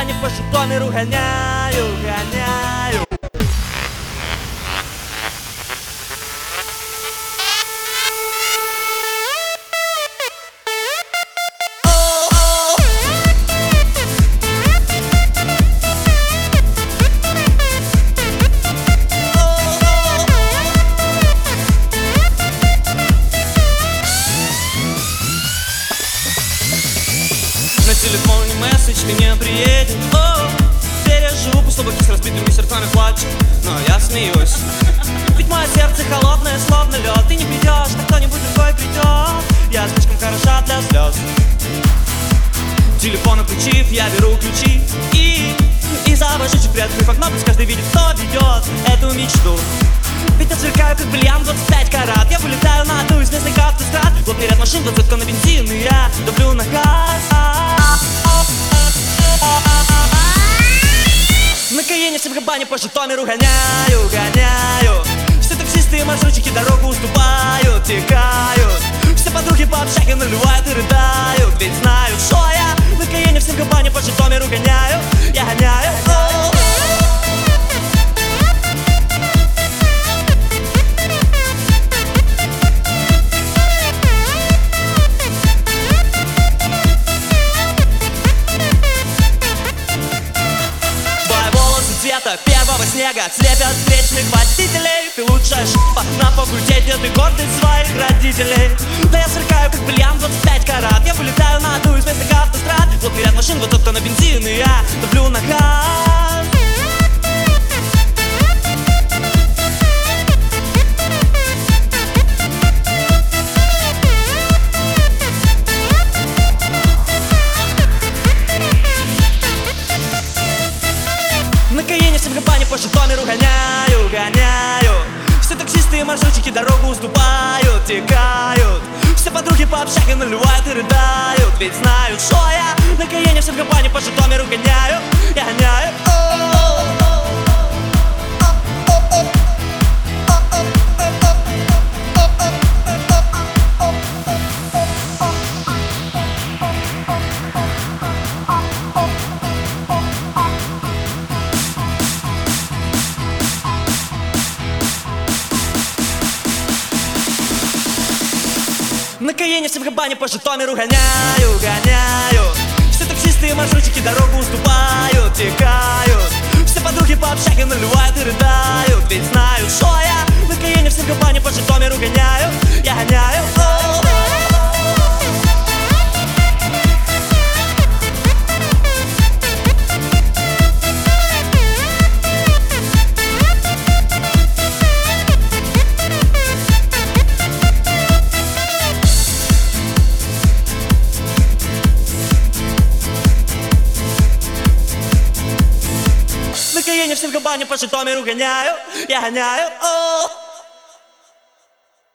Кабане по Житомиру гоняю, гоняю. На телефоне месседж, ты не приедешь. Теперь я живу по слабаки с разбитыми сердцами, плачу, но я смеюсь. Ведь мое сердце холодное, словно лед. Ты не придешь, а кто-нибудь другой придет. Я слишком хороша для слез. Телефон отключив, я беру ключи И завожу чуть приоткрыв окно, пусть каждый видит, кто ведет эту мечту. Ведь я сверкаю, как бриллиант, 25 карат. Я вылетаю на одну из местных автострад. Плотный ряд машин, 20 на бензин, и я давлю на газ. На Каене в Севгабане по Житомиру гоняю, гоняю. Все таксисты и маршрутчики дорогу уступают, текают. Все подруги по общаге наливают и рыдают. Ведь знают, что я на Каене в Севгабане по Житомиру гоняю, я гоняю. Цвета первого снега слепят встречных водителей. Ты лучшая шпа на факультете, ты гордость своих родителей. Да я сверкаю, как бриллиант, 25 карат. Я вылетаю на одну из местных автострад. Плотный ряд машин, вот кто на бензин, и я давлю на газ. На Каене в Севгабане по Житомиру гоняю, гоняю. Все таксисты и маршрутчики дорогу уступают, текают. Все подруги по общаге наливают и рыдают. Ведь знают, что я на Каене в Севгабане по Житомиру гоняю, я гоняю. На Каене в Севгабане по Житомиру гоняю, гоняю. Все таксисты и маршрутчики дорогу уступают, текают. Все подруги по общаге наливают и рыдают. Ведь знают, что я на Каене в Севгабане по Житомиру гоняю, я гоняю. На Каене в Севгабане по Житомиру гоняю, я гоняю.